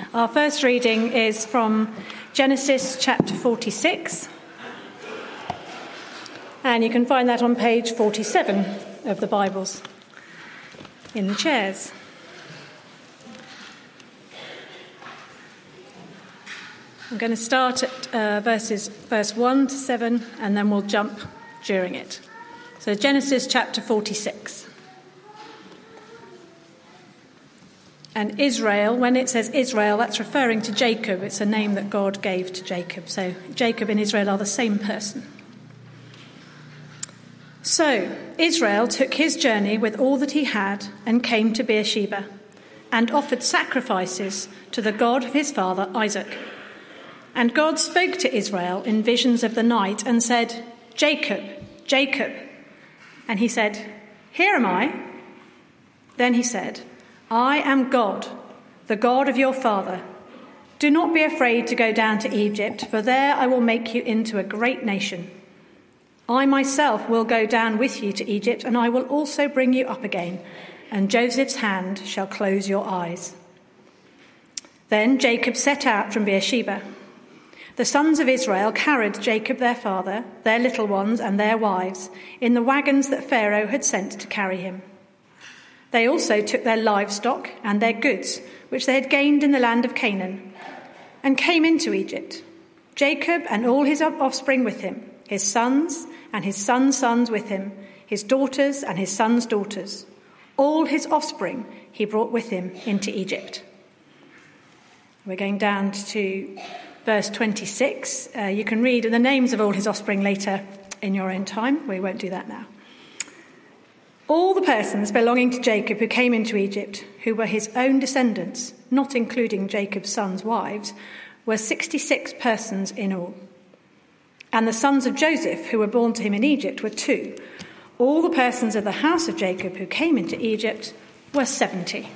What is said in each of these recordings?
Our first reading is from Genesis chapter 46, and you can find that on page 47 of the Bibles in the chairs. I'm going to start at verse 1 to 7, and then we'll jump during it. So Genesis chapter 46. And Israel, when it says Israel, that's referring to Jacob. It's a name that God gave to Jacob. So Jacob and Israel are the same person. So Israel took his journey with all that he had and came to Beersheba and offered sacrifices to the God of his father Isaac. And God spoke to Israel in visions of the night and said, "Jacob, Jacob." And he said, "Here am I." Then he said, "I am God, the God of your father. Do not be afraid to go down to Egypt, for there I will make you into a great nation. I myself will go down with you to Egypt, and I will also bring you up again, and Joseph's hand shall close your eyes." Then Jacob set out from Beersheba. The sons of Israel carried Jacob their father, their little ones and their wives, in the wagons that Pharaoh had sent to carry him. They also took their livestock and their goods, which they had gained in the land of Canaan, and came into Egypt. Jacob and all his offspring with him, his sons and his sons' sons with him, his daughters and his sons' daughters. All his offspring he brought with him into Egypt. We're going down to verse 26. You can read the names of all his offspring later in your own time. We won't do that now. All the persons belonging to Jacob who came into Egypt, who were his own descendants, not including Jacob's sons' wives, were 66 persons in all. And the sons of Joseph, who were born to him in Egypt, were 2. All the persons of the house of Jacob who came into Egypt were 70.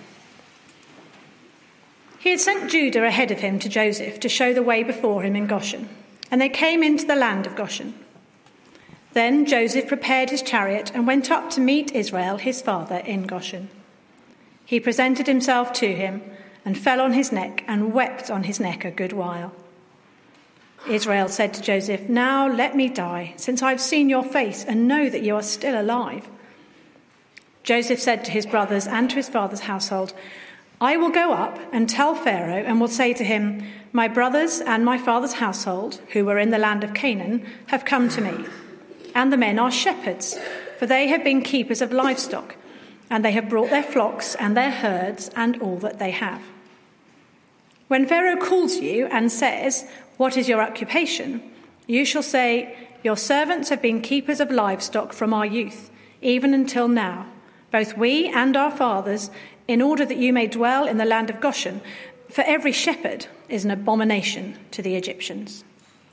He had sent Judah ahead of him to Joseph to show the way before him in Goshen, and they came into the land of Goshen. Then Joseph prepared his chariot and went up to meet Israel, his father, in Goshen. He presented himself to him and fell on his neck and wept on his neck a good while. Israel said to Joseph, "Now let me die, since I have seen your face and know that you are still alive." Joseph said to his brothers and to his father's household, "I will go up and tell Pharaoh and will say to him, 'My brothers and my father's household, who were in the land of Canaan, have come to me. And the men are shepherds, for they have been keepers of livestock, and they have brought their flocks and their herds and all that they have.' When Pharaoh calls you and says, 'What is your occupation?' you shall say, 'Your servants have been keepers of livestock from our youth, even until now, both we and our fathers, in order that you may dwell in the land of Goshen, for every shepherd is an abomination to the Egyptians.'"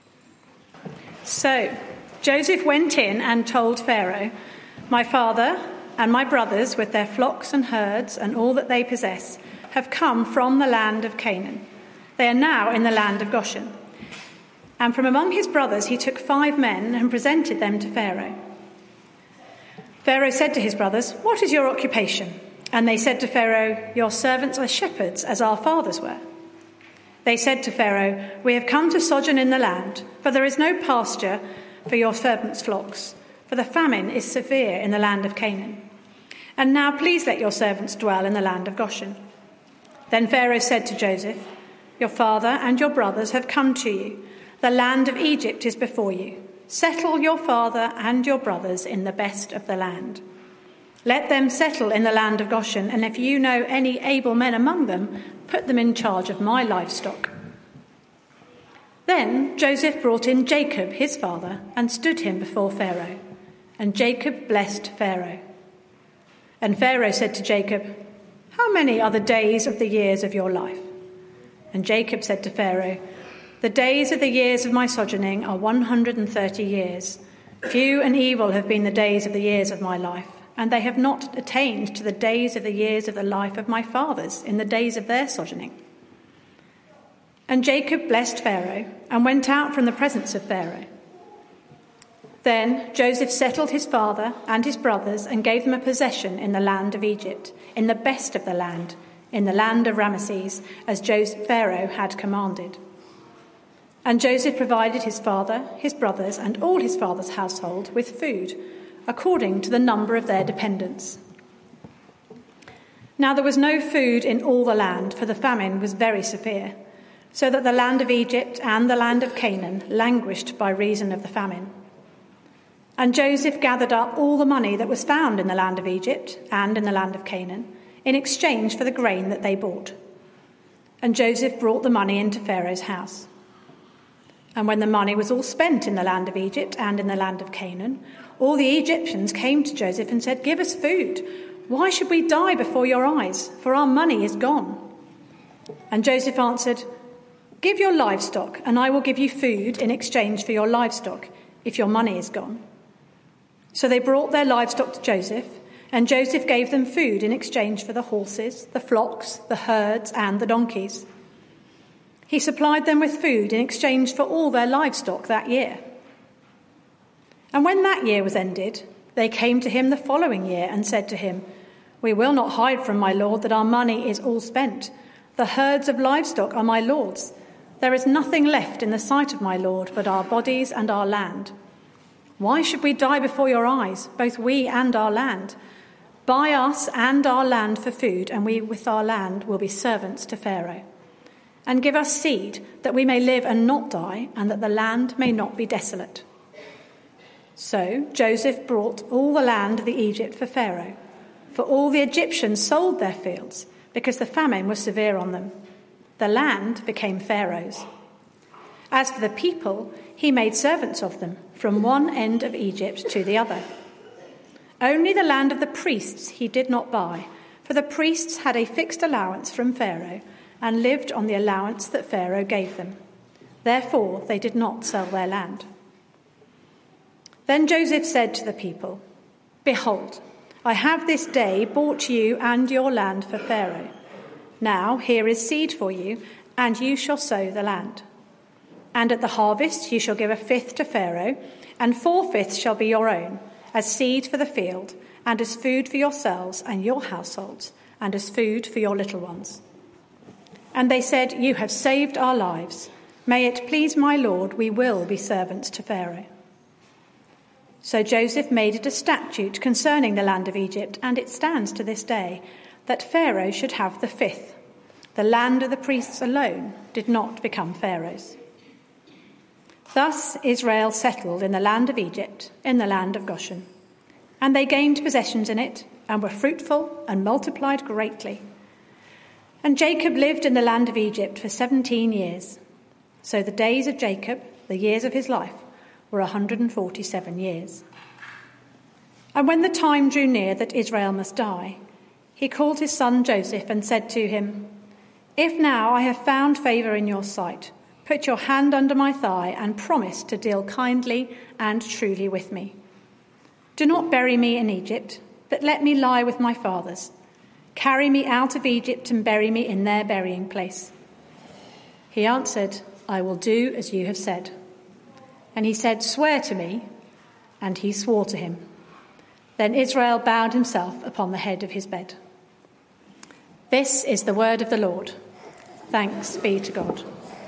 So Joseph went in and told Pharaoh, "My father and my brothers with their flocks and herds and all that they possess have come from the land of Canaan. They are now in the land of Goshen." And from among his brothers he took 5 men and presented them to Pharaoh. Pharaoh said to his brothers, "What is your occupation?" And they said to Pharaoh, "Your servants are shepherds, as our fathers were." They said to Pharaoh, "We have come to sojourn in the land, for there is no pasture for your servants' flocks, for the famine is severe in the land of Canaan. And now please let your servants dwell in the land of Goshen." Then Pharaoh said to Joseph, "Your father and your brothers have come to you. The land of Egypt is before you. Settle your father and your brothers in the best of the land. Let them settle in the land of Goshen, and if you know any able men among them, put them in charge of my livestock." Then Joseph brought in Jacob, his father, and stood him before Pharaoh. And Jacob blessed Pharaoh. And Pharaoh said to Jacob, "How many are the days of the years of your life?" And Jacob said to Pharaoh, "The days of the years of my sojourning are 130 years. Few and evil have been the days of the years of my life, and they have not attained to the days of the years of the life of my fathers in the days of their sojourning." And Jacob blessed Pharaoh and went out from the presence of Pharaoh. Then Joseph settled his father and his brothers and gave them a possession in the land of Egypt, in the best of the land, in the land of Ramesses, as Pharaoh had commanded. And Joseph provided his father, his brothers, and all his father's household with food, according to the number of their dependents. Now there was no food in all the land, for the famine was very severe, so that the land of Egypt and the land of Canaan languished by reason of the famine. And Joseph gathered up all the money that was found in the land of Egypt and in the land of Canaan, in exchange for the grain that they bought. And Joseph brought the money into Pharaoh's house. And when the money was all spent in the land of Egypt and in the land of Canaan, all the Egyptians came to Joseph and said, "Give us food. Why should we die before your eyes? For our money is gone." And Joseph answered, "Give your livestock, and I will give you food in exchange for your livestock, if your money is gone." So they brought their livestock to Joseph, and Joseph gave them food in exchange for the horses, the flocks, the herds, and the donkeys. He supplied them with food in exchange for all their livestock that year. And when that year was ended, they came to him the following year and said to him, "We will not hide from my lord that our money is all spent. The herds of livestock are my lord's. There is nothing left in the sight of my lord but our bodies and our land. Why should we die before your eyes, both we and our land? Buy us and our land for food, and we with our land will be servants to Pharaoh. And give us seed, that we may live and not die, and that the land may not be desolate." So Joseph brought all the land of Egypt for Pharaoh, for all the Egyptians sold their fields, because the famine was severe on them. The land became Pharaoh's. As for the people, he made servants of them, from one end of Egypt to the other. Only the land of the priests he did not buy, for the priests had a fixed allowance from Pharaoh, and lived on the allowance that Pharaoh gave them. Therefore they did not sell their land. Then Joseph said to the people, "Behold, I have this day bought you and your land for Pharaoh. Now here is seed for you, and you shall sow the land. And at the harvest you shall give 1/5 to Pharaoh, and 4/5 shall be your own, as seed for the field, and as food for yourselves and your households, and as food for your little ones." And they said, "You have saved our lives. May it please my lord, we will be servants to Pharaoh." So Joseph made it a statute concerning the land of Egypt, and it stands to this day, that Pharaoh should have the 1/5. The land of the priests alone did not become Pharaoh's. Thus Israel settled in the land of Egypt, in the land of Goshen. And they gained possessions in it, and were fruitful and multiplied greatly. And Jacob lived in the land of Egypt for 17 years. So the days of Jacob, the years of his life, were 147 years. And when the time drew near that Israel must die, he called his son Joseph and said to him, "If now I have found favour in your sight, put your hand under my thigh and promise to deal kindly and truly with me. Do not bury me in Egypt, but let me lie with my fathers. Carry me out of Egypt and bury me in their burying place." He answered, "I will do as you have said." And he said, "Swear to me." And he swore to him. Then Israel bowed himself upon the head of his bed. This is the word of the Lord. Thanks be to God.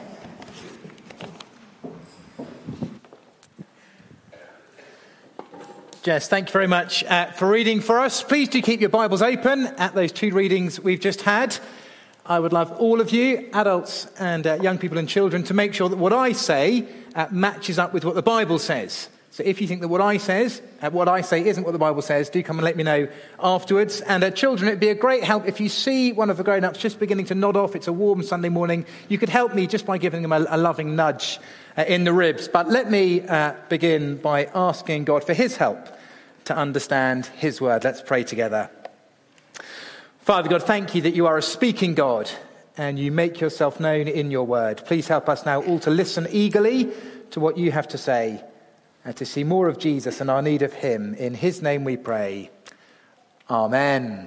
Jess, thank you very much for reading for us. Please do keep your Bibles open at those two readings we've just had. I would love all of you, adults and young people and children, to make sure that what I say matches up with what the Bible says. So if you think that what I say isn't what the Bible says, do come and let me know afterwards. And children, it'd be a great help if you see one of the grown-ups just beginning to nod off. It's a warm Sunday morning. You could help me just by giving them a loving nudge in the ribs. But let me begin by asking God for his help to understand his word. Let's pray together. Father God, thank you that you are a speaking God and you make yourself known in your word. Please help us now all to listen eagerly to what you have to say and to see more of Jesus and our need of him. In his name we pray. Amen.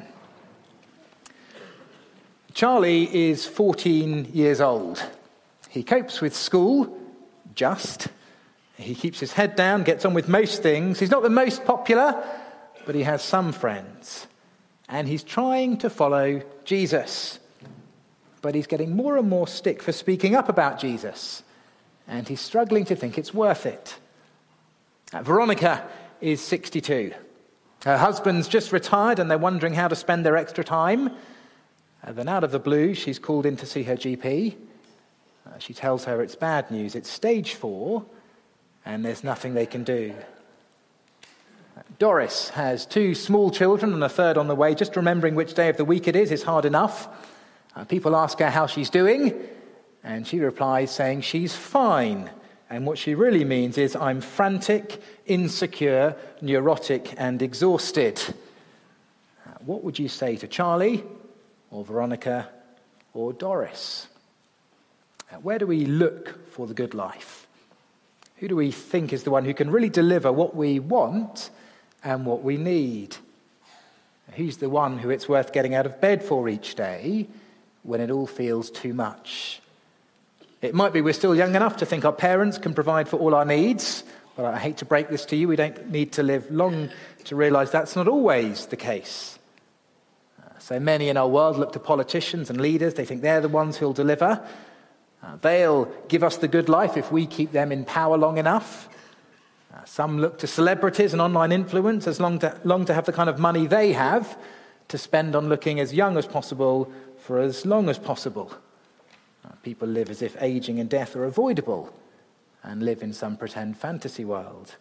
Charlie is 14 years old. He copes with school, just. He keeps his head down, gets on with most things. He's not the most popular, but he has some friends. And he's trying to follow Jesus. but he's getting more and more stick for speaking up about Jesus, and he's struggling to think it's worth it. Veronica is 62. Her husband's just retired, and they're wondering how to spend their extra time. Then out of the blue, she's called in to see her GP. She tells her it's bad news. It's stage 4, and there's nothing they can do. Doris has 2 small children and a third on the way. Just remembering which day of the week it is hard enough. People ask her how she's doing, and she replies saying she's fine. And what she really means is, I'm frantic, insecure, neurotic, and exhausted. What would you say to Charlie, or Veronica, or Doris? Where do we look for the good life? Who do we think is the one who can really deliver what we want and what we need? Who's the one who it's worth getting out of bed for each day when it all feels too much? It might be we're still young enough to think our parents can provide for all our needs, but I hate to break this to you, we don't need to live long to realise that's not always the case. So many in our world look to politicians and leaders. They think they're the ones who'll deliver. They'll give us the good life if we keep them in power long enough. Some look to celebrities and online influence as long to have the kind of money they have to spend on looking as young as possible for as long as possible. People live as if aging and death are avoidable and live in some pretend fantasy world.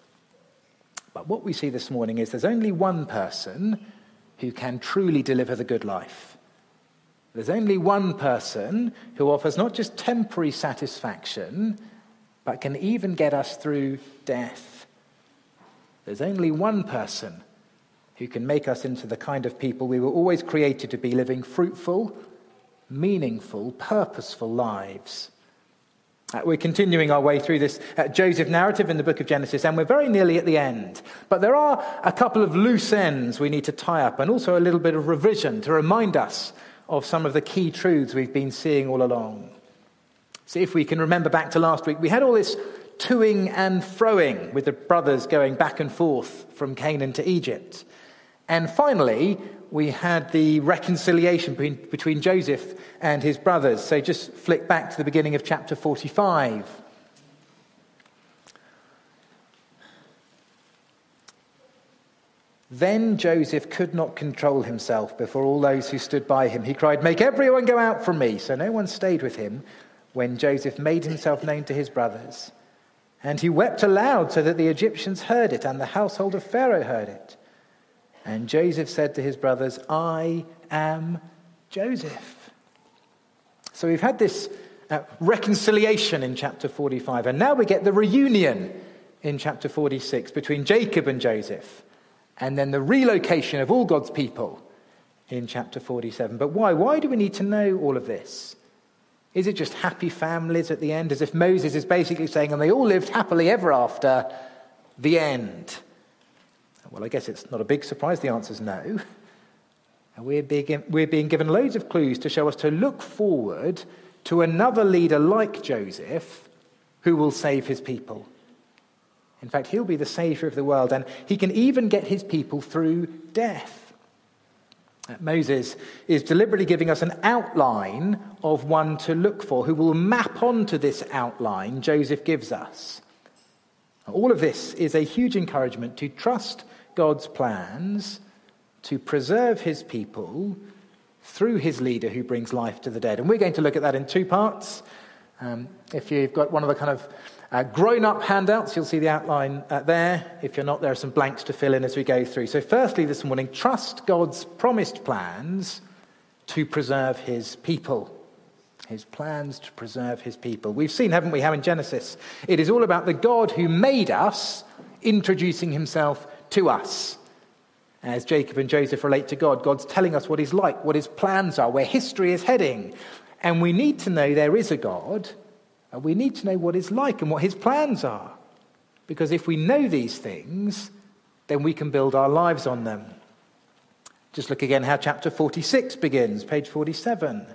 But what we see this morning is there's only one person who can truly deliver the good life. There's only one person who offers not just temporary satisfaction, but can even get us through death. There's only one person who can make us into the kind of people we were always created to be, living fruitful, meaningful, purposeful lives. We're continuing our way through this Joseph narrative in the book of Genesis, and we're very nearly at the end. But there are a couple of loose ends we need to tie up, and also a little bit of revision to remind us of some of the key truths we've been seeing all along. See if we can remember back to last week. We had all this toing and froing with the brothers going back and forth from Canaan to Egypt. And finally, we had the reconciliation between Joseph and his brothers. So just flick back to the beginning of chapter 45. Then Joseph could not control himself before all those who stood by him. He cried, "Make everyone go out from me." So no one stayed with him when Joseph made himself known to his brothers. And he wept aloud so that the Egyptians heard it, and the household of Pharaoh heard it. And Joseph said to his brothers, "I am Joseph." So we've had this reconciliation in chapter 45, and now we get the reunion in chapter 46 between Jacob and Joseph, and then the relocation of all God's people in chapter 47. But why? Why do we need to know all of this? Is it just happy families at the end, as if Moses is basically saying, and they all lived happily ever after, the end? Well, I guess it's not a big surprise. The answer is no. And we're being given loads of clues to show us to look forward to another leader like Joseph who will save his people. In fact, he'll be the saviour of the world, and he can even get his people through death. Moses is deliberately giving us an outline of one to look for who will map onto this outline Joseph gives us. All of this is a huge encouragement to trust God's plans to preserve his people through his leader who brings life to the dead. And we're going to look at that in 2 parts. If you've got one of the kind of grown-up handouts, you'll see the outline there. If you're not, there are some blanks to fill in as we go through. So firstly this morning, trust God's promised plans to preserve his people. His plans to preserve his people. We've seen, haven't we, how in Genesis it is all about the God who made us introducing himself to us. As Jacob and Joseph relate to God, God's telling us what he's like, what his plans are, where history is heading. And we need to know there is a God. And we need to know what he's like and what his plans are. Because if we know these things, then we can build our lives on them. Just look again how chapter 46 begins, page 47.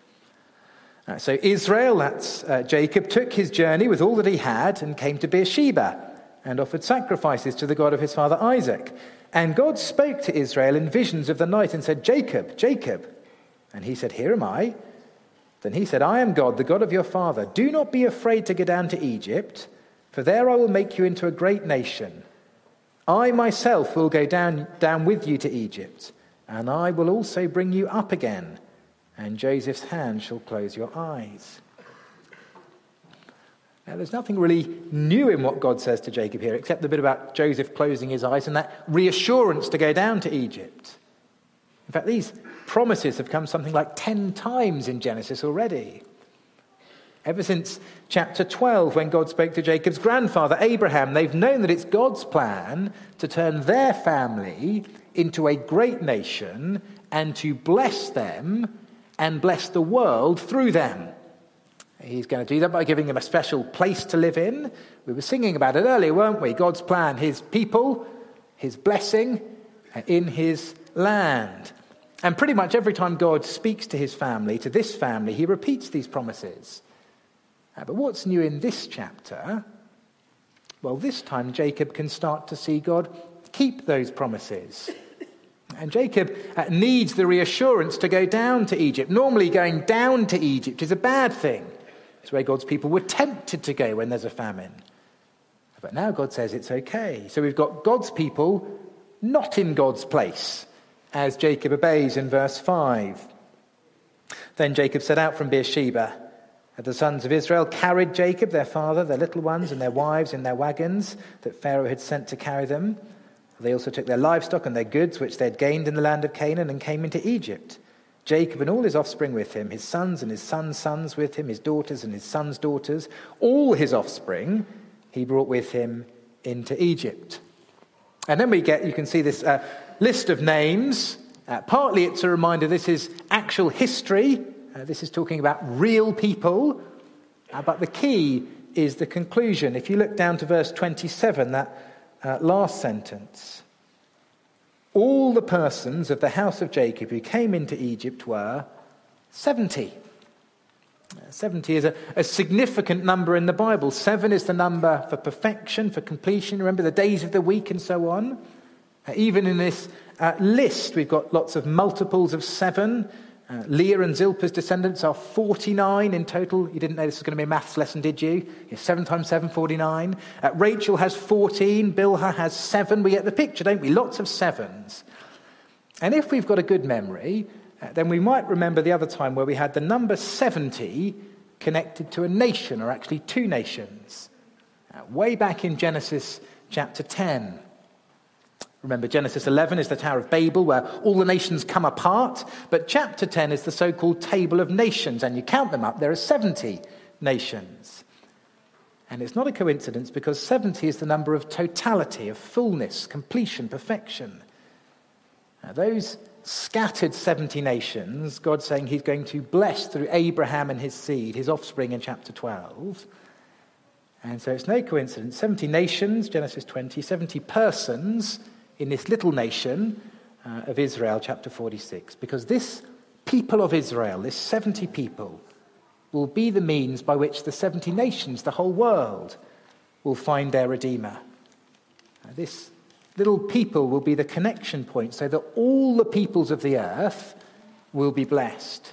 So Israel, that's Jacob, took his journey with all that he had and came to Beersheba and offered sacrifices to the God of his father Isaac. And God spoke to Israel in visions of the night and said, "Jacob, Jacob." And he said, "Here am I." Then he said, I am God, the God of your father. Do not be afraid to go down to Egypt, for there I will make you into a great nation. I myself will go down with you to Egypt, and I will also bring you up again, and Joseph's hand shall close your eyes. Now, there's nothing really new in what God says to Jacob here, except the bit about Joseph closing his eyes and that reassurance to go down to Egypt. In fact, these promises have come something like 10 times in Genesis already. Ever since chapter 12, when God spoke to Jacob's grandfather, Abraham, they've known that it's God's plan to turn their family into a great nation and to bless them and bless the world through them. He's going to do that by giving them a special place to live in. We were singing about it earlier, weren't we? God's plan, his people, his blessing in his land. And pretty much every time God speaks to his family, to this family, he repeats these promises. But what's new in this chapter? Well, this time Jacob can start to see God keep those promises. And Jacob needs the reassurance to go down to Egypt. Normally going down to Egypt is a bad thing. It's where God's people were tempted to go when there's a famine. But now God says it's okay. So we've got God's people not in God's place, as Jacob obeys in verse 5. Then Jacob set out from Beersheba. The sons of Israel carried Jacob, their father, their little ones and their wives in their wagons that Pharaoh had sent to carry them. They also took their livestock and their goods, which they had gained in the land of Canaan, and came into Egypt. Jacob and all his offspring with him, his sons and his sons' sons with him, his daughters and his sons' daughters, all his offspring he brought with him into Egypt. And then you can see this list of names. Partly it's a reminder this is actual history. This is talking about real people. But the key is the conclusion. If you look down to verse 27, that last sentence. All the persons of the house of Jacob who came into Egypt were 70. 70 is a significant number in the Bible. 7 is the number for perfection, for completion. Remember the days of the week and so on. Even in this list, we've got lots of multiples of 7. Leah and Zilpah's descendants are 49 in total. You didn't know this was going to be a maths lesson, did you? 7 times 7, 49. Rachel has 14. Bilhah has 7. We get the picture, don't we? Lots of 7s. And if we've got a good memory, then we might remember the other time where we had the number 70 connected to a nation, or actually 2 nations. Way back in Genesis chapter 10. Remember, Genesis 11 is the Tower of Babel, where all the nations come apart. But chapter 10 is the so-called Table of Nations, and you count them up, there are 70 nations. And it's not a coincidence, because 70 is the number of totality, of fullness, completion, perfection. Now, those scattered 70 nations, God's saying he's going to bless through Abraham and his seed, his offspring in chapter 12. And so it's no coincidence. 70 nations, Genesis 20, 70 persons in this little nation of Israel, chapter 46, because this people of Israel, this 70 people, will be the means by which the 70 nations, the whole world, will find their Redeemer. This little people will be the connection point so that all the peoples of the earth will be blessed.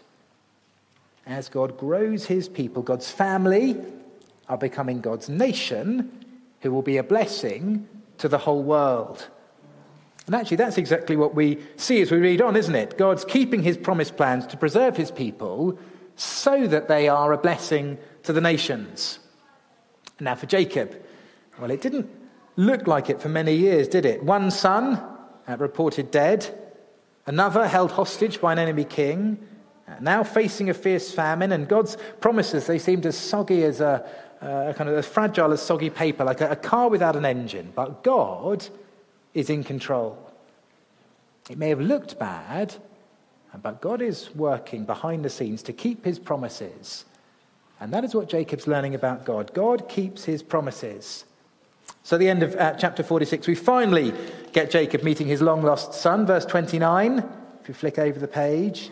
As God grows his people, God's family are becoming God's nation, who will be a blessing to the whole world. And actually, that's exactly what we see as we read on, isn't it? God's keeping his promised plans to preserve his people so that they are a blessing to the nations. Now, for Jacob, well, it didn't look like it for many years, did it? One son reported dead, another held hostage by an enemy king, now facing a fierce famine, and God's promises, they seemed as soggy as kind of as fragile as soggy paper, like a car without an engine. But God is in control. It may have looked bad, but God is working behind the scenes to keep his promises. And that is what Jacob's learning about God. God keeps his promises. So at the end of chapter 46, we finally get Jacob meeting his long-lost son. Verse 29, if you flick over the page.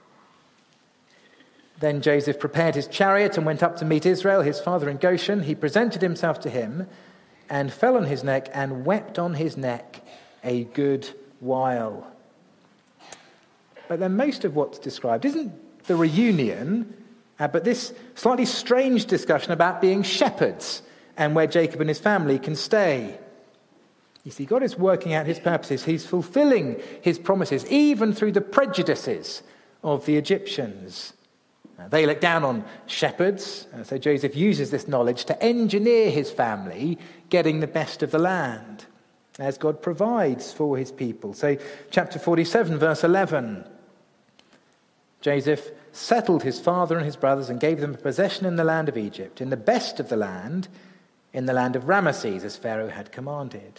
Then Joseph prepared his chariot and went up to meet Israel, his father, in Goshen. He presented himself to him and fell on his neck and wept on his neck a good while. But then most of what's described isn't the reunion, But this slightly strange discussion about being shepherds and where Jacob and his family can stay. You see, God is working out his purposes. He's fulfilling his promises, even through the prejudices of the Egyptians. They look down on shepherds, so Joseph uses this knowledge to engineer his family, getting the best of the land, as God provides for his people. So chapter 47, verse 11, Joseph settled his father and his brothers and gave them a possession in the land of Egypt, in the best of the land, in the land of Ramesses, as Pharaoh had commanded.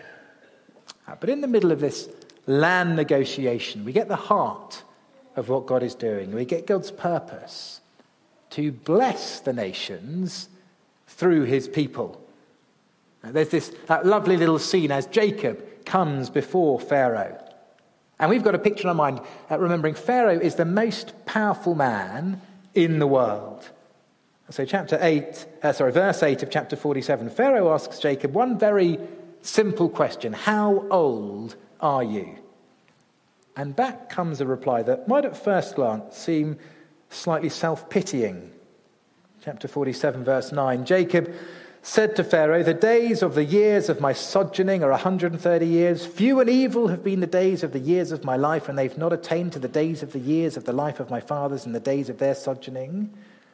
But in the middle of this land negotiation, we get the heart of what God is doing. We get God's purpose to bless the nations through his people. There's this lovely little scene as Jacob comes before Pharaoh. And we've got a picture in our mind, remembering Pharaoh is the most powerful man in the world. So verse 8 of chapter 47, Pharaoh asks Jacob one very simple question: how old are you? And back comes a reply that might at first glance seem slightly self-pitying. Chapter 47, verse 9, Jacob said to Pharaoh, the days of the years of my sojourning are 130 years. Few and evil have been the days of the years of my life, and they've not attained to the days of the years of the life of my fathers and the days of their sojourning.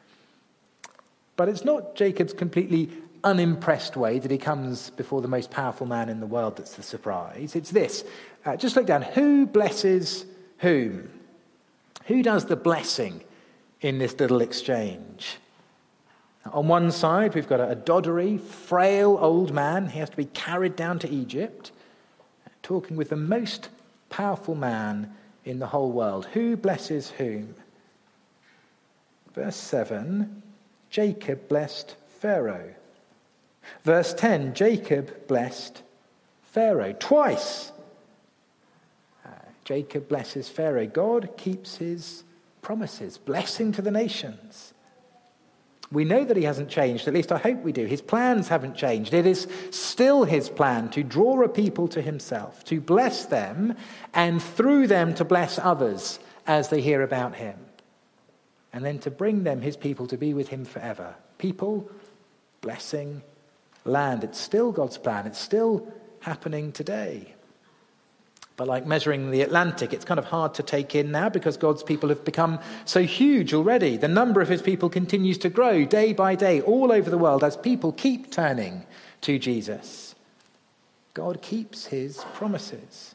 But it's not Jacob's completely unimpressed way that he comes before the most powerful man in the world that's the surprise. It's this. Just look down. Who blesses whom? Who does the blessing in this little exchange? On one side, we've got a doddery, frail old man. He has to be carried down to Egypt, talking with the most powerful man in the whole world. Who blesses whom? Verse 7, Jacob blessed Pharaoh. Verse 10, Jacob blessed Pharaoh. Twice, Jacob blesses Pharaoh. God keeps his promises, blessing to the nations. We know that he hasn't changed, at least I hope we do. His plans haven't changed. It is still his plan to draw a people to himself, to bless them, and through them to bless others as they hear about him. And then to bring them, his people, to be with him forever. People, blessing, land. It's still God's plan. It's still happening today. But like measuring the Atlantic, it's kind of hard to take in now because God's people have become so huge already. The number of his people continues to grow day by day all over the world as people keep turning to Jesus. God keeps his promises.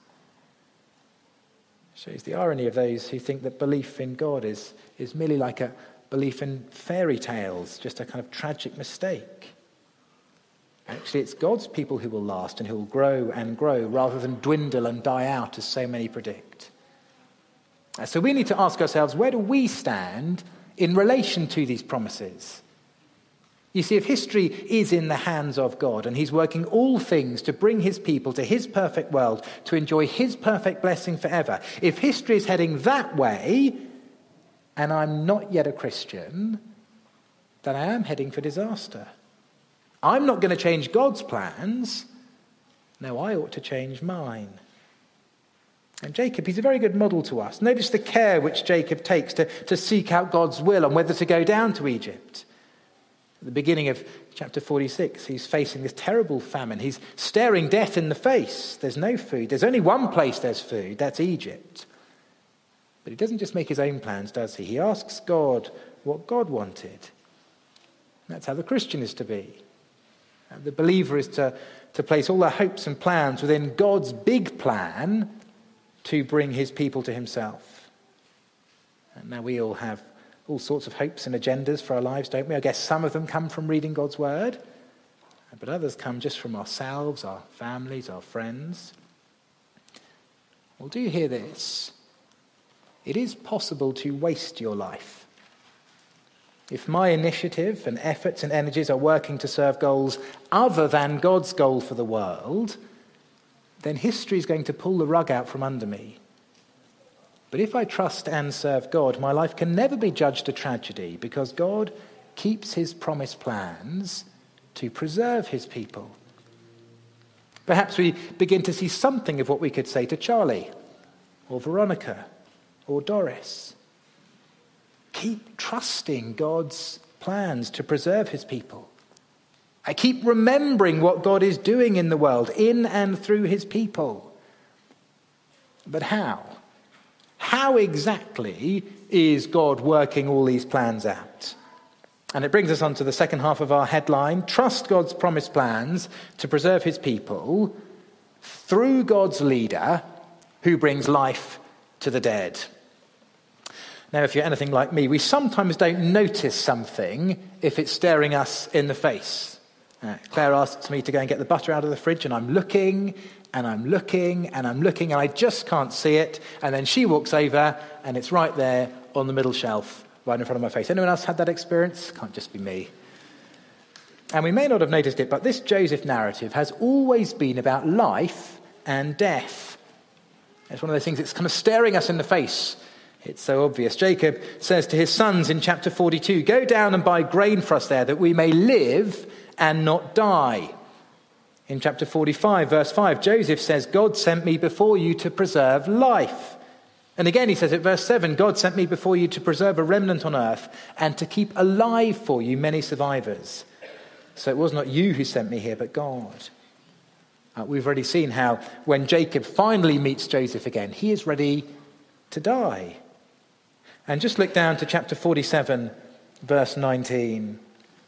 Shows the irony of those who think that belief in God is merely like a belief in fairy tales, just a kind of tragic mistake. Actually, it's God's people who will last and who will grow and grow rather than dwindle and die out as so many predict. So we need to ask ourselves, where do we stand in relation to these promises? You see, if history is in the hands of God and he's working all things to bring his people to his perfect world, to enjoy his perfect blessing forever, if history is heading that way and I'm not yet a Christian, then I am heading for disaster. I'm not going to change God's plans. No, I ought to change mine. And Jacob, he's a very good model to us. Notice the care which Jacob takes to seek out God's will on whether to go down to Egypt. At the beginning of chapter 46, he's facing this terrible famine. He's staring death in the face. There's no food. There's only one place there's food. That's Egypt. But he doesn't just make his own plans, does he? He asks God what God wanted. That's how the Christian is to be. The believer is to place all their hopes and plans within God's big plan to bring his people to himself. And now we all have all sorts of hopes and agendas for our lives, don't we? I guess some of them come from reading God's word, but others come just from ourselves, our families, our friends. Well, do you hear this? It is possible to waste your life. If my initiative and efforts and energies are working to serve goals other than God's goal for the world, then history is going to pull the rug out from under me. But if I trust and serve God, my life can never be judged a tragedy because God keeps his promised plans to preserve his people. Perhaps we begin to see something of what we could say to Charlie or Veronica or Doris. keep trusting God's plans to preserve his people. Keep remembering what God is doing in the world, in and through his people. But how? How exactly is God working all these plans out? And it brings us on to the second half of our headline: trust God's promised plans to preserve his people through God's leader who brings life to the dead. Now, if you're anything like me, we sometimes don't notice something if it's staring us in the face. Claire asks me to go and get the butter out of the fridge, and I'm looking, and I'm looking, and I'm looking, and I just can't see it. And then she walks over, and it's right there on the middle shelf, right in front of my face. Anyone else had that experience? Can't just be me. And we may not have noticed it, but this Joseph narrative has always been about life and death. It's one of those things that's kind of staring us in the face. It's so obvious. Jacob says to his sons in chapter 42, "Go down and buy grain for us there, that we may live and not die." In chapter 45, verse 5, Joseph says, "God sent me before you to preserve life." And again he says at verse 7, "God sent me before you to preserve a remnant on earth and to keep alive for you many survivors." So it was not you who sent me here, but God. We've already seen how when Jacob finally meets Joseph again, he is ready to die. And just look down to chapter 47, verse 19.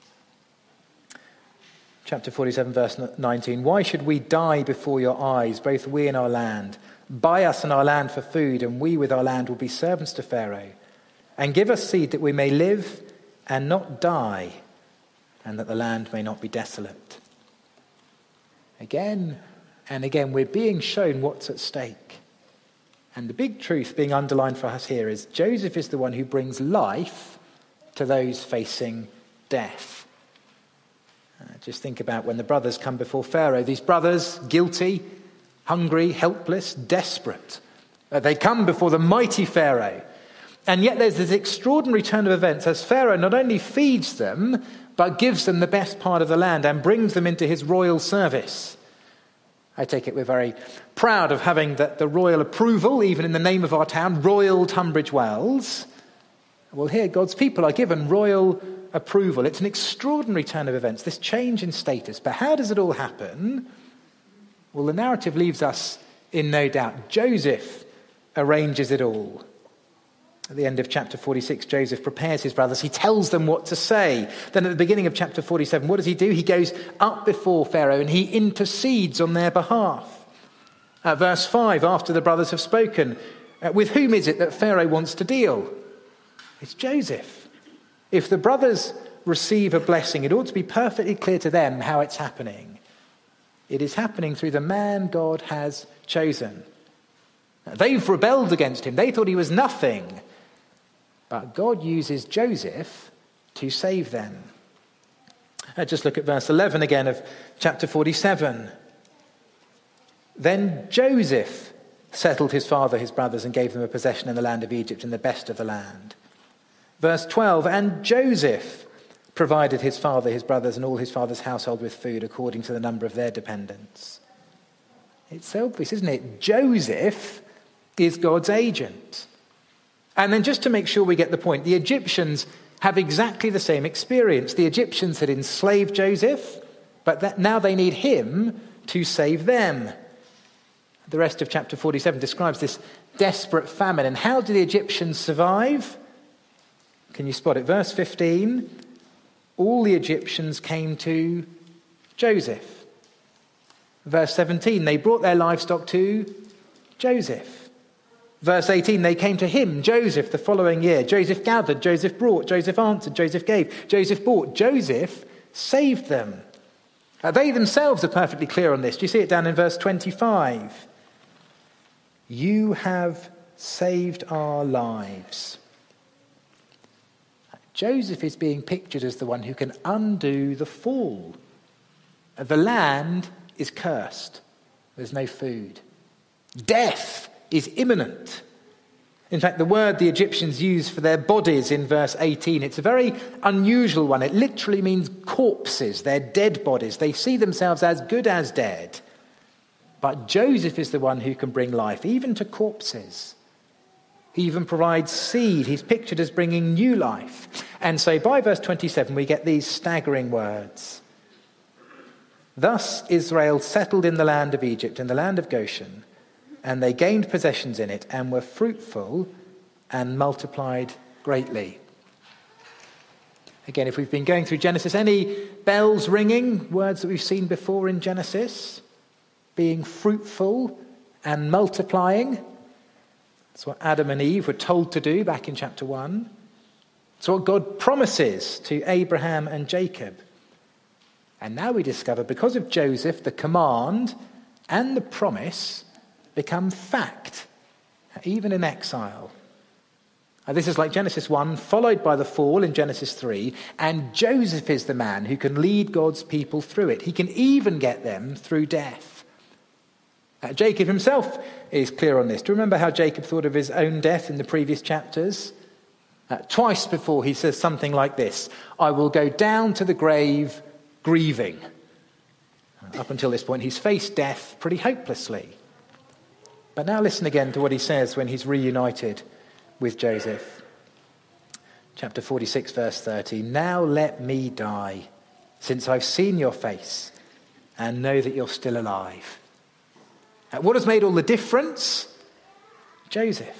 Chapter 47, verse 19. "Why should we die before your eyes, both we and our land? Buy us and our land for food, and we with our land will be servants to Pharaoh. And give us seed that we may live and not die, and that the land may not be desolate." Again and again, we're being shown what's at stake. And the big truth being underlined for us here is Joseph is the one who brings life to those facing death. Just think about when the brothers come before Pharaoh. These brothers, guilty, hungry, helpless, desperate. They come before the mighty Pharaoh. And yet there's this extraordinary turn of events as Pharaoh not only feeds them, but gives them the best part of the land and brings them into his royal service. I take it we're very proud of having the royal approval, even in the name of our town, Royal Tunbridge Wells. Well, here God's people are given royal approval. It's an extraordinary turn of events, this change in status. But how does it all happen? Well, the narrative leaves us in no doubt. Joseph arranges it all. At the end of chapter 46, Joseph prepares his brothers. He tells them what to say. Then at the beginning of chapter 47, what does he do? He goes up before Pharaoh and he intercedes on their behalf. Verse 5, after the brothers have spoken, with whom is it that Pharaoh wants to deal? It's Joseph. If the brothers receive a blessing, it ought to be perfectly clear to them how it's happening. It is happening through the man God has chosen. They've rebelled against him. They thought he was nothing. But God uses Joseph to save them. Just look at verse 11 again of chapter 47. Then Joseph settled his father, his brothers, and gave them a possession in the land of Egypt and the best of the land. Verse 12, and Joseph provided his father, his brothers, and all his father's household with food according to the number of their dependents. It's so obvious, isn't it? Joseph is God's agent. And then just to make sure we get the point, the Egyptians have exactly the same experience. The Egyptians had enslaved Joseph, but now they need him to save them. The rest of chapter 47 describes this desperate famine. And how do the Egyptians survive? Can you spot it? Verse 15, all the Egyptians came to Joseph. Verse 17, they brought their livestock to Joseph. Verse 18, they came to him, Joseph, the following year. Joseph gathered, Joseph brought, Joseph answered, Joseph gave, Joseph bought, Joseph saved them. They themselves are perfectly clear on this. Do you see it down in verse 25? You have saved our lives. Joseph is being pictured as the one who can undo the fall. The land is cursed. There's no food. Death is imminent. In fact, the word the Egyptians use for their bodies in verse 18, it's a very unusual one. It literally means corpses. They're dead bodies. They see themselves as good as dead. But Joseph is the one who can bring life, even to corpses. He even provides seed. He's pictured as bringing new life. And so by verse 27, we get these staggering words. Thus Israel settled in the land of Egypt, in the land of Goshen, and they gained possessions in it and were fruitful and multiplied greatly. Again, if we've been going through Genesis, any bells ringing, words that we've seen before in Genesis? Being fruitful and multiplying. That's what Adam and Eve were told to do back in chapter 1. It's what God promises to Abraham and Jacob. And now we discover, because of Joseph, the command and the promise become fact, even in exile. Now, this is like Genesis 1, followed by the fall in Genesis 3, and Joseph is the man who can lead God's people through it. He can even get them through death. Jacob himself is clear on this. Do you remember how Jacob thought of his own death in the previous chapters? Twice before he says something like this: I will go down to the grave grieving. Up until this point, he's faced death pretty hopelessly. But now listen again to what he says when he's reunited with Joseph. Chapter 46, verse 30. Now let me die, since I've seen your face and know that you're still alive. What has made all the difference? Joseph.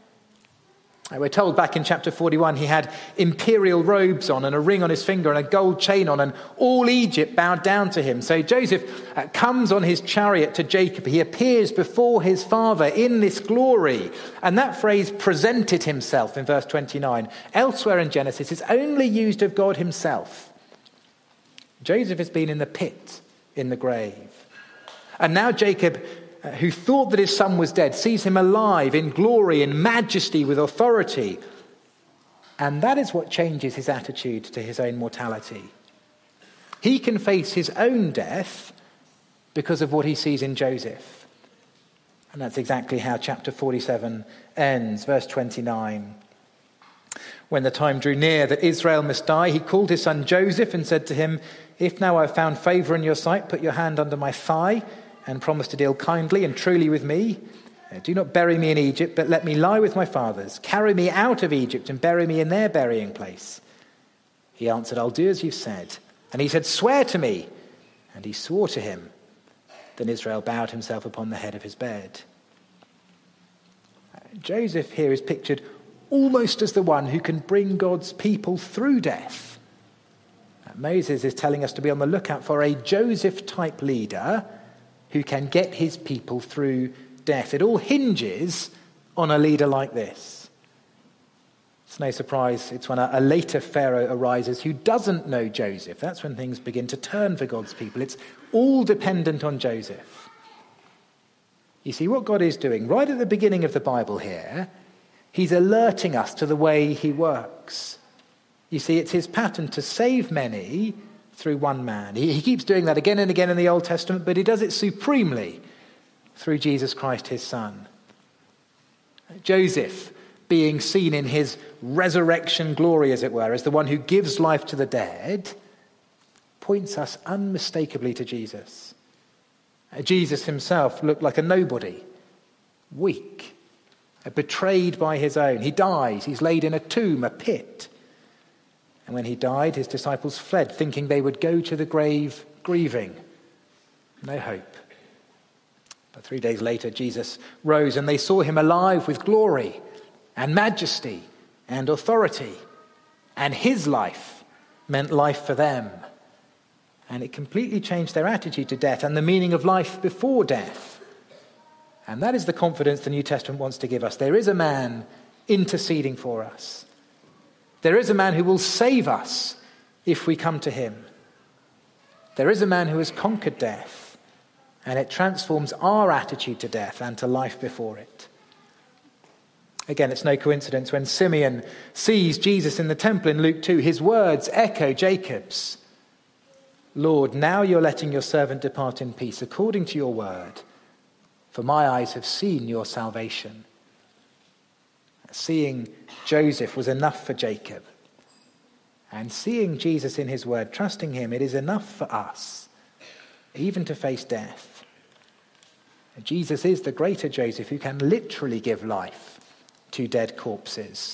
We're told back in chapter 41 he had imperial robes on and a ring on his finger and a gold chain on, and all Egypt bowed down to him. So Joseph comes on his chariot to Jacob. He appears before his father in this glory. And that phrase, presented himself, in verse 29, elsewhere in Genesis, is only used of God himself. Joseph has been in the pit, in the grave. And now Jacob, who thought that his son was dead, sees him alive in glory, in majesty, with authority. And that is what changes his attitude to his own mortality. He can face his own death because of what he sees in Joseph. And that's exactly how chapter 47 ends, verse 29. When the time drew near that Israel must die, he called his son Joseph and said to him, If now I have found favor in your sight, put your hand under my thigh and promise to deal kindly and truly with me. Do not bury me in Egypt, but let me lie with my fathers. Carry me out of Egypt and bury me in their burying place. He answered, I'll do as you've said. And he said, Swear to me. And he swore to him. Then Israel bowed himself upon the head of his bed. Joseph here is pictured almost as the one who can bring God's people through death. Moses is telling us to be on the lookout for a Joseph-type leader who can get his people through death. It all hinges on a leader like this. It's no surprise it's when a later Pharaoh arises who doesn't know Joseph. That's when things begin to turn for God's people. It's all dependent on Joseph. You see, what God is doing right at the beginning of the Bible here, he's alerting us to the way he works. You see, it's his pattern to save many through one man. He keeps doing that again and again in the Old Testament, but he does it supremely through Jesus Christ, his son. Joseph, being seen in his resurrection glory, as it were, as the one who gives life to the dead, points us unmistakably to Jesus. Jesus himself looked like a nobody, weak, betrayed by his own. He dies. He's laid in a tomb, a pit. And when he died, his disciples fled, thinking they would go to the grave grieving. No hope. But 3 days later, Jesus rose, and they saw him alive with glory and majesty and authority. And his life meant life for them. And it completely changed their attitude to death and the meaning of life before death. And that is the confidence the New Testament wants to give us. There is a man interceding for us. There is a man who will save us if we come to him. There is a man who has conquered death, and it transforms our attitude to death and to life before it. Again, it's no coincidence when Simeon sees Jesus in the temple in Luke 2, his words echo Jacob's. Lord, now you're letting your servant depart in peace according to your word, for my eyes have seen your salvation. Seeing Joseph was enough for Jacob. And seeing Jesus in his word, trusting him, it is enough for us, even to face death. Jesus is the greater Joseph who can literally give life to dead corpses.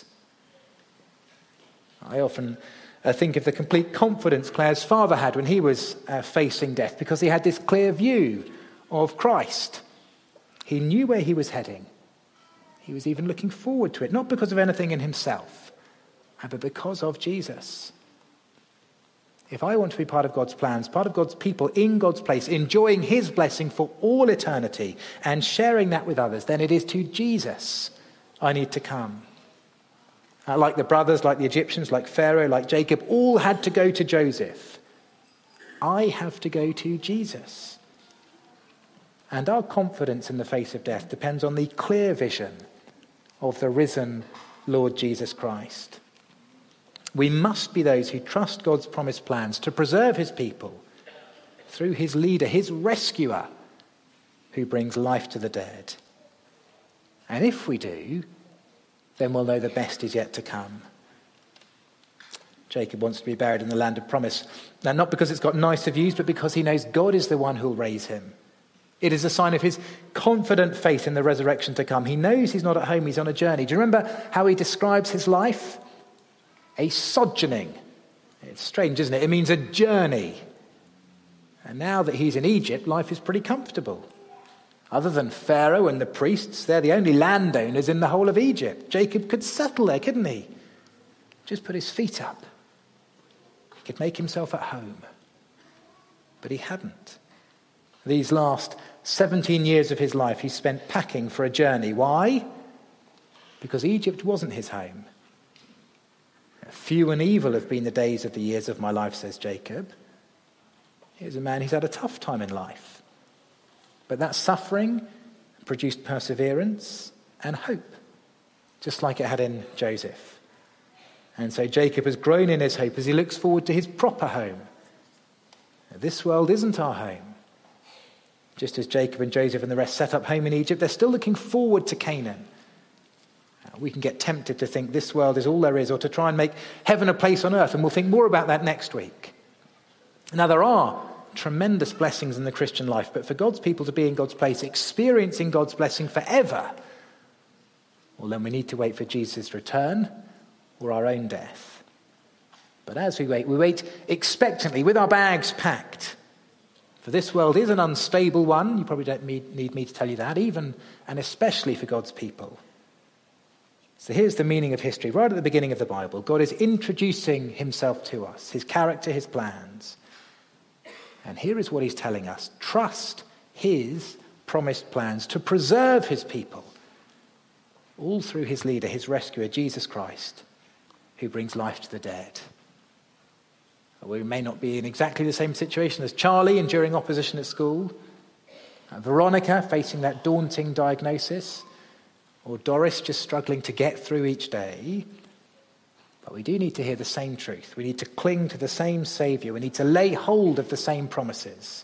I often think of the complete confidence Claire's father had when he was facing death, because he had this clear view of Christ. He knew where he was heading. He was even looking forward to it, not because of anything in himself, but because of Jesus. If I want to be part of God's plans, part of God's people, in God's place, enjoying his blessing for all eternity and sharing that with others, then it is to Jesus I need to come. Like the brothers, like the Egyptians, like Pharaoh, like Jacob, all had to go to Joseph. I have to go to Jesus. And our confidence in the face of death depends on the clear vision of the risen Lord Jesus Christ. We must be those who trust God's promised plans to preserve his people through his leader, his rescuer, who brings life to the dead. And if we do, then we'll know the best is yet to come. Jacob wants to be buried in the land of promise. Now, not because it's got nicer views, but because he knows God is the one who'll raise him. It is a sign of his confident faith in the resurrection to come. He knows he's not at home, he's on a journey. Do you remember how he describes his life? A sojourning. It's strange, isn't it? It means a journey. And now that he's in Egypt, life is pretty comfortable. Other than Pharaoh and the priests, they're the only landowners in the whole of Egypt. Jacob could settle there, couldn't he? Just put his feet up. He could make himself at home. But he hadn't. These last 17 years of his life he spent packing for a journey. Why? Because Egypt wasn't his home. Few and evil have been the days of the years of my life, says Jacob. Here's a man who's had a tough time in life. But that suffering produced perseverance and hope, just like it had in Joseph. And so Jacob has grown in his hope as he looks forward to his proper home. This world isn't our home. Just as Jacob and Joseph and the rest set up home in Egypt, they're still looking forward to Canaan. We can get tempted to think this world is all there is, or to try and make heaven a place on earth, and we'll think more about that next week. Now, there are tremendous blessings in the Christian life, but for God's people to be in God's place, experiencing God's blessing forever, well, then we need to wait for Jesus' return or our own death. But as we wait expectantly with our bags packed. For this world is an unstable one. You probably don't need me to tell you that, even and especially for God's people. So here's the meaning of history. Right at the beginning of the Bible, God is introducing himself to us, his character, his plans. And here is what he's telling us. Trust his promised plans to preserve his people, all through his leader, his rescuer, Jesus Christ, who brings life to the dead. We may not be in exactly the same situation as Charlie enduring opposition at school, Veronica facing that daunting diagnosis, or Doris just struggling to get through each day. But we do need to hear the same truth. We need to cling to the same Saviour. We need to lay hold of the same promises.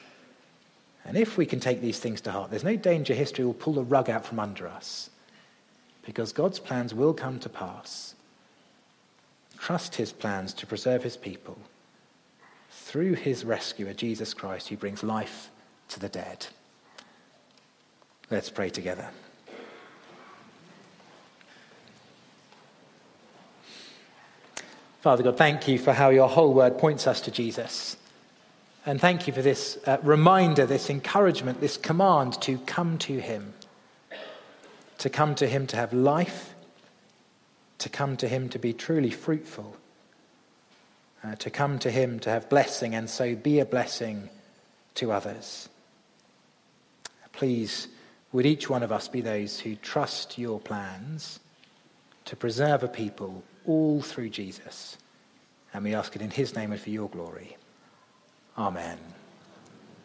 And if we can take these things to heart, there's no danger history will pull the rug out from under us, because God's plans will come to pass. Trust his plans to preserve his people through his rescuer, Jesus Christ, who brings life to the dead. Let's pray together. Father God, thank you for how your whole word points us to Jesus. And thank you for this reminder, this encouragement, this command to come to him. To come to him to have life. To come to him to be truly fruitful. To come to him to have blessing and so be a blessing to others. Please, would each one of us be those who trust your plans to preserve a people all through Jesus. And we ask it in his name and for your glory. Amen.